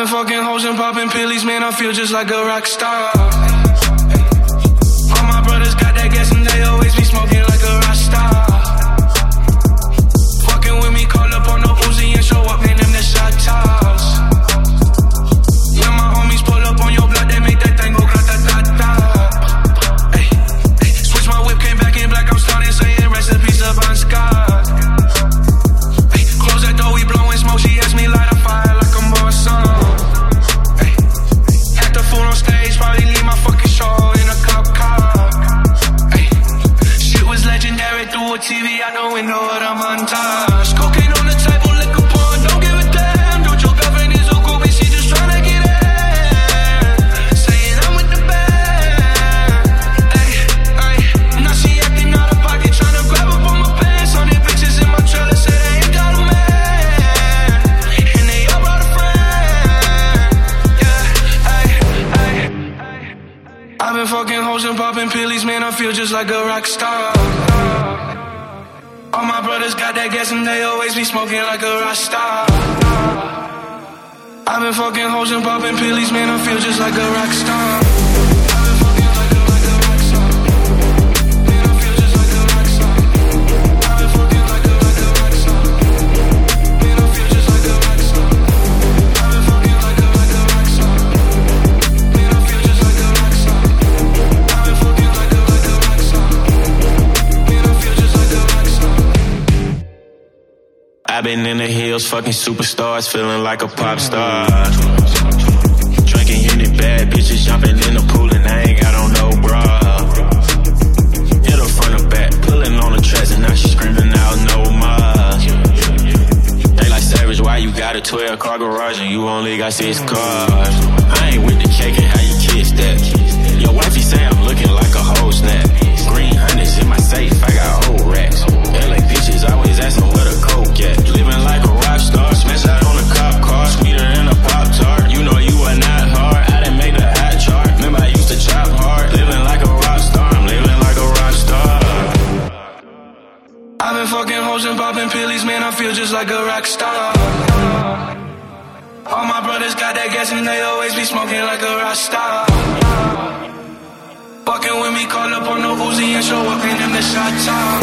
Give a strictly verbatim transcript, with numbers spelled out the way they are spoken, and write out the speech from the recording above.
been fucking hoes and popping pillies, man, I feel just like a rock star. All my brothers got that gas and they always be smoking like a rock star. Fucking with me, call up on the Uzi and show up in them the shot toss. Yeah, my homies pull up on your block, they make that thing go grata-ta-ta. Ay, ay, switch my whip, came back in black, I'm starting saying recipes of on Scott. Ay, close that door, we blowing smoke, she asked me light a fire like I'm boss son. Ay, act the fool on stage, probably leave my fucking show in a cop car. Ay, shit was legendary through a T V out the window of the montage. Cocaine on the table, liquor porn, don't give a damn. Don't your girlfriend is a groupie, she just tryna get in. Saying I'm with the band. Ay, ay, now she acting out of pocket, tryna grab up on my pants. Hundred bitches in my trailer, say they ain't got a man, and they all brought a friend. Yeah, ay, ay, ay. I've been fucking hoes and popping pillies, man, I feel just like a rock star. All my brothers got that gas and they always be smoking like a rock star. I've been fucking hoes and popping pillies, man, I feel just like a rock star. I've been fucking like a, like a rock star. Man, I feel just like a rock star. I've been fucking like a, like a rock star. Man, I feel just like a rock star. I've been fucking like a, like a rock star. Man, I feel just like a rock star. I've been fucking like a, like a rock star. Man, I feel just like a rock star. I've been in the hills, fucking superstars, feeling like a pop star. Drinking Henny, bad bitches jumping in the pool and I ain't got on no bra. Hit her front or back, pulling on the tracks and now she screaming out no more. They like Savage, why you got a twelve car garage and you only got six cars? I ain't with the cake and how you kiss that. Your wifey say I'm looking like a whole snap. Green hundreds in my safe, I got old racks. L A bitches always asking where the coke at. Living like a rock star, smash out on a cop car, sweeter than a Pop-Tart. You know you are not hard, I didn't make the hot chart. Remember I used to chop hard, living like a rock star, I'm living like a rock star. I've been fucking hoes and popping pillies, man, I feel just like a rock star. All my brothers got that gas and they always be smoking like a rock star. Fucking with me, call up on the Uzi and show up in them the shot top.